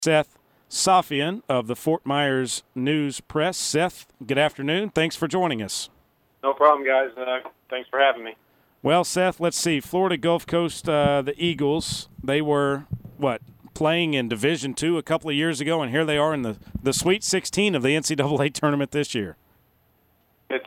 Seth Safian of the Fort Myers News Press. Seth, good afternoon. Thanks for joining us. No problem, guys. Thanks for having me. Well, Seth, let's see. Florida Gulf Coast, the Eagles, they were, playing in Division II a couple of years ago, and here they are in the Sweet 16 of the NCAA tournament this year. It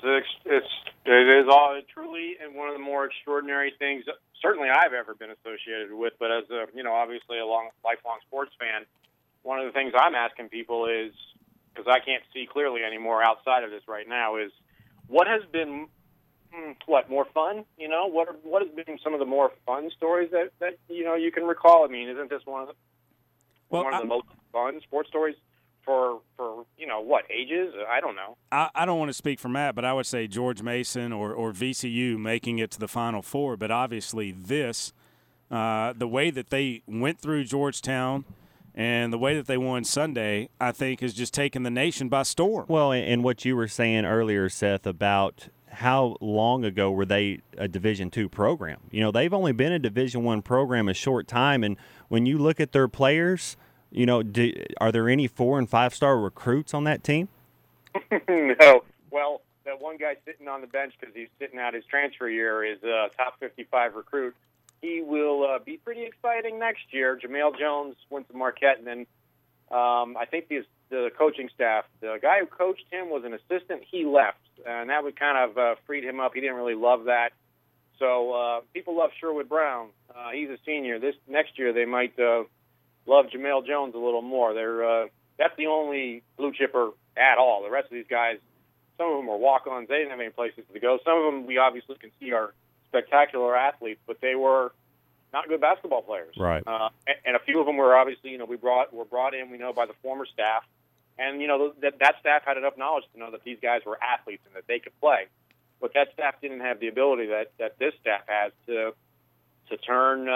is all truly and one of the more extraordinary things certainly I've ever been associated with. But as obviously a lifelong sports fan, one of the things I'm asking people is, because I can't see clearly anymore outside of this right now, is what has been more fun? What has been some of the more fun stories that you can recall? I mean, isn't this one of the most fun sports stories for ages? I don't know. I don't want to speak for Matt, but I would say George Mason or VCU making it to the Final Four. But obviously the way that they went through Georgetown and the way that they won Sunday, I think, has just taken the nation by storm. Well, and what you were saying earlier, Seth, about how long ago were they a Division II program? They've only been a Division I program a short time, and when you look at their players, are there any 4- and 5-star recruits on that team? No. Well, that one guy sitting on the bench because he's sitting out his transfer year is a top 55 recruit. He will be pretty exciting next year. Jamel Jones went to Marquette, and then I think the coaching staff, the guy who coached him was an assistant. He left, and that would kind of freed him up. He didn't really love that. So people love Sherwood Brown. He's a senior. This next year they might love Jamel Jones a little more. That's the only blue chipper at all. The rest of these guys, some of them are walk-ons. They didn't have any places to go. Some of them we obviously can see are spectacular athletes, but they were not good basketball players. Right. And a few of them were obviously, were brought in, we know, by the former staff. And, that staff had enough knowledge to know that these guys were athletes and that they could play. But that staff didn't have the ability that this staff has to turn,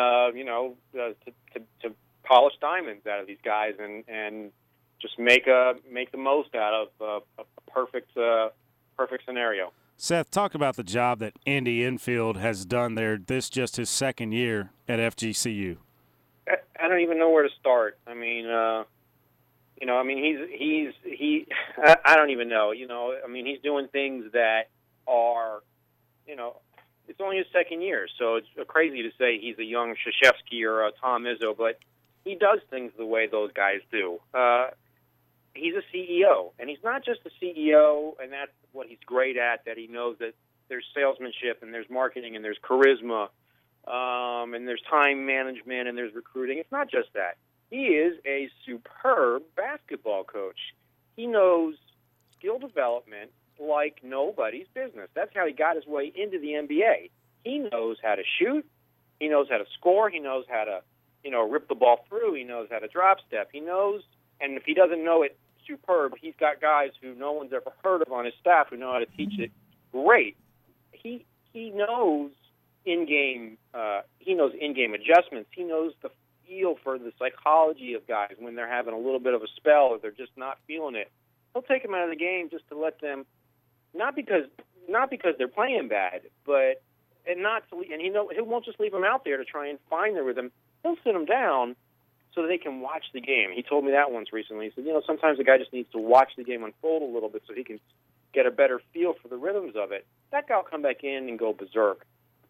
to polish diamonds out of these guys and just make the most out of a perfect scenario. Seth, talk about the job that Andy Enfield has done there. This just his second year at FGCU. I don't even know where to start. I mean, I don't even know. He's doing things that are, it's only his second year, so it's crazy to say he's a young Krzyzewski or a Tom Izzo, but he does things the way those guys do. He's a CEO, and he's not just a CEO, and that's what he's great at, that he knows that there's salesmanship and there's marketing and there's charisma and there's time management and there's recruiting. It's not just that. He is a superb basketball coach. He knows skill development like nobody's business. That's how he got his way into the NBA. He knows how to shoot. He knows how to score. He knows how to, rip the ball through. He knows how to drop step. He knows, and if he doesn't know it, superb. He's got guys who no one's ever heard of on his staff who know how to teach it great. He knows in-game adjustments. He knows the feel for the psychology of guys when they're having a little bit of a spell or they're just not feeling it. He'll take them out of the game just to let them, not because they're playing bad, but he won't just leave them out there to try and find their rhythm. He'll sit them down so that they can watch the game. He told me that once recently. He said, sometimes the guy just needs to watch the game unfold a little bit so he can get a better feel for the rhythms of it. That guy will come back in and go berserk.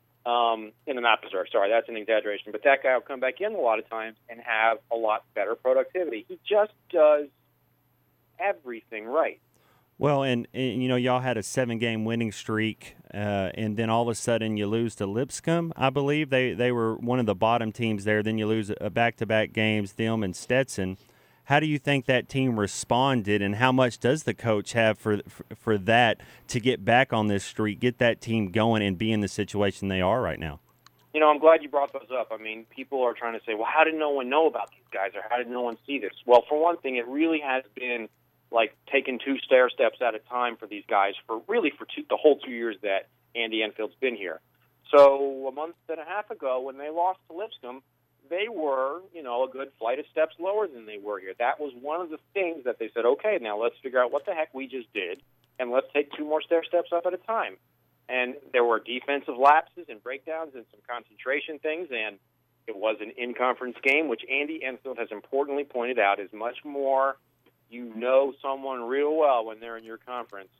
Not berserk, sorry, that's an exaggeration. But that guy will come back in a lot of times and have a lot better productivity. He just does everything right. Well, and y'all had a 7-game winning streak, and then all of a sudden you lose to Lipscomb, I believe. They were one of the bottom teams there. Then you lose back-to-back games, them and Stetson. How do you think that team responded, and how much does the coach have for that to get back on this streak, get that team going, and be in the situation they are right now? I'm glad you brought those up. I mean, people are trying to say, well, how did no one know about these guys, or how did no one see this? Well, for one thing, it really has been like taking 2 stair steps at a time for these guys the whole 2 years that Andy Enfield's been here. So a month and a half ago when they lost to Lipscomb, they were, a good flight of steps lower than they were here. That was one of the things that they said, okay, now let's figure out what the heck we just did, and let's take 2 more stair steps up at a time. And there were defensive lapses and breakdowns and some concentration things, and It was an in-conference game, which Andy Enfield has importantly pointed out is much more you know someone real well when they're in your conference.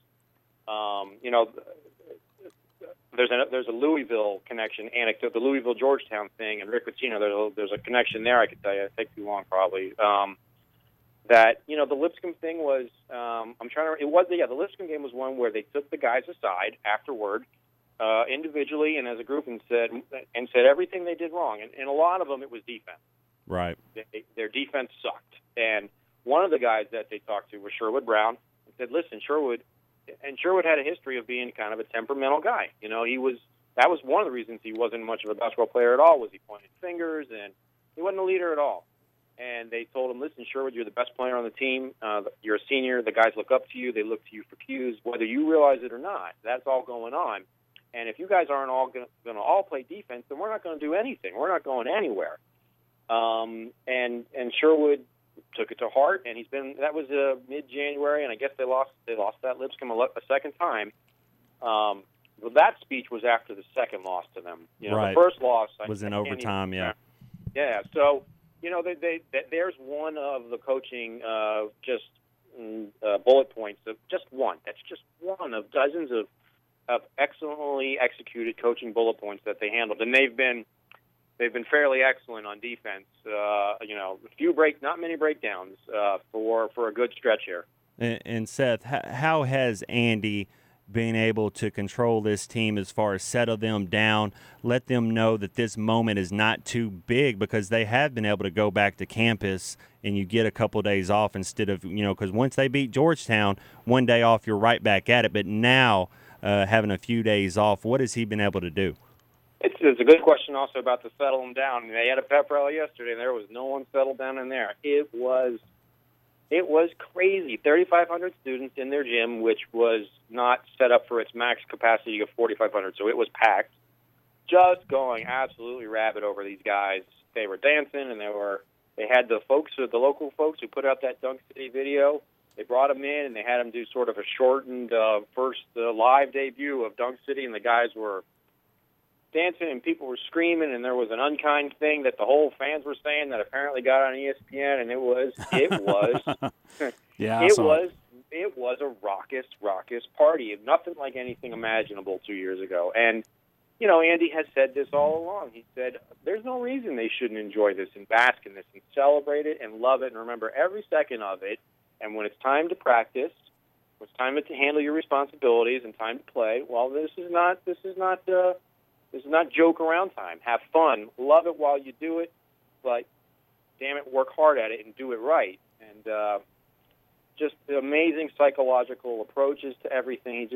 There's a Louisville connection anecdote, the Louisville Georgetown thing, and Rick Pitino. There's a connection there. I could tell you, it'd take too long probably. That the Lipscomb thing was. The Lipscomb game was one where they took the guys aside afterward, individually and as a group, and said everything they did wrong, and a lot of them it was defense. Right. Their defense sucked, and one of the guys that they talked to was Sherwood Brown. And said, "Listen, Sherwood had a history of being kind of a temperamental guy. That was one of the reasons he wasn't much of a basketball player at all. Was he pointed fingers and he wasn't a leader at all." And they told him, "Listen, Sherwood, you're the best player on the team. You're a senior. The guys look up to you. They look to you for cues, whether you realize it or not. That's all going on. And if you guys aren't all going to all play defense, then we're not going to do anything. We're not going anywhere." And Sherwood took it to heart, and that was mid-January, and I guess they lost that Lipscomb a second time. Well, that speech was after the second loss to them. Right. The first loss was in overtime. Yeah. Yeah. So there's one of the coaching bullet points of just one. That's just one of dozens of excellently executed coaching bullet points that they handled, and they've been fairly excellent on defense. Not many breakdowns for a good stretch here. And Seth, how has Andy been able to control this team as far as settle them down, let them know that this moment is not too big, because they have been able to go back to campus and you get a couple days off instead of, because once they beat Georgetown, one day off, you're right back at it. But now having a few days off, what has he been able to do? It's a good question also about to settle them down. They had a pep rally yesterday, and there was no one settled down in there. It was crazy. 3,500 students in their gym, which was not set up for its max capacity of 4,500, so it was packed. Just going absolutely rabid over these guys. They were dancing, and they had the local folks who put out that Dunk City video. They brought them in, and they had them do sort of a shortened first live debut of Dunk City, and the guys were dancing and people were screaming, and there was an unkind thing that the whole fans were saying that apparently got on ESPN, and it was yeah, it was a raucous party. Nothing like anything imaginable 2 years ago. And Andy has said this all along. He said there's no reason they shouldn't enjoy this and bask in this and celebrate it and love it and remember every second of it. And when it's time to practice, when it's time to handle your responsibilities and time to play, well, this is not joke around time. Have fun. Love it while you do it, but damn it, work hard at it and do it right. And just amazing psychological approaches to everything.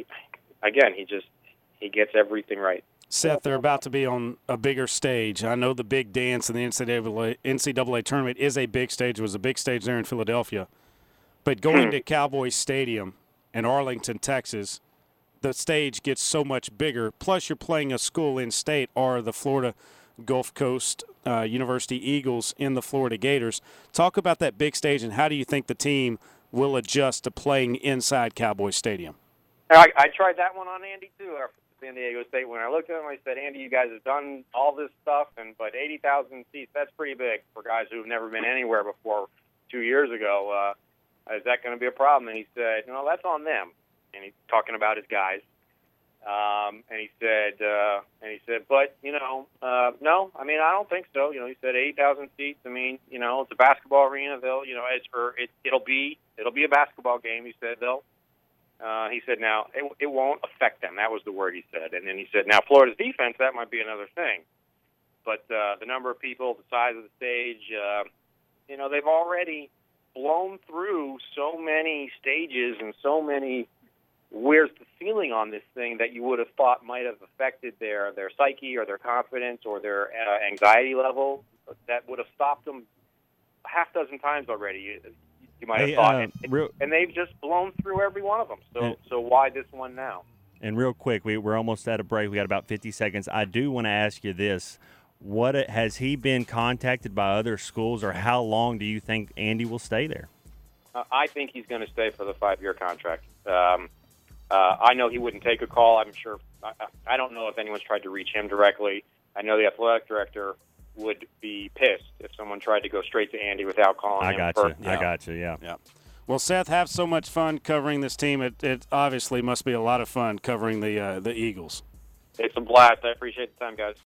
He gets everything right. Seth, they're about to be on a bigger stage. I know the big dance in the NCAA tournament is a big stage. It was a big stage there in Philadelphia. But going to Cowboys Stadium in Arlington, Texas, the stage gets so much bigger. Plus, you're playing a school in state, or the Florida Gulf Coast University Eagles in the Florida Gators. Talk about that big stage, and how do you think the team will adjust to playing inside Cowboys Stadium? I tried that one on Andy, too, after San Diego State. When I looked at him, I said, Andy, you guys have done all this stuff, but 80,000 seats, that's pretty big for guys who have never been anywhere before 2 years ago. Is that going to be a problem? And he said, no, that's on them. And he's talking about his guys. And he said, but no, I mean, I don't think so. He said 80,000 seats. I mean, it's a basketball arena. It'll be a basketball game. He said he said now it won't affect them. That was the word he said. And then he said now Florida's defense, that might be another thing. But the number of people, the size of the stage, they've already blown through so many stages and so many. Where's the ceiling on this thing that you would have thought might have affected their psyche or their confidence or their anxiety level that would have stopped them a half dozen times already? You might have thought, and they've just blown through every one of them. So why this one now? And real quick, we're almost at a break. We got about 50 seconds. I do want to ask you this: has he been contacted by other schools, or how long do you think Andy will stay there? I think he's going to stay for the 5-year contract. I know he wouldn't take a call. I'm sure. I don't know if anyone's tried to reach him directly. I know the athletic director would be pissed if someone tried to go straight to Andy without calling him first. I got you. Yeah. Well, Seth, have so much fun covering this team. It obviously must be a lot of fun covering the Eagles. It's a blast. I appreciate the time, guys.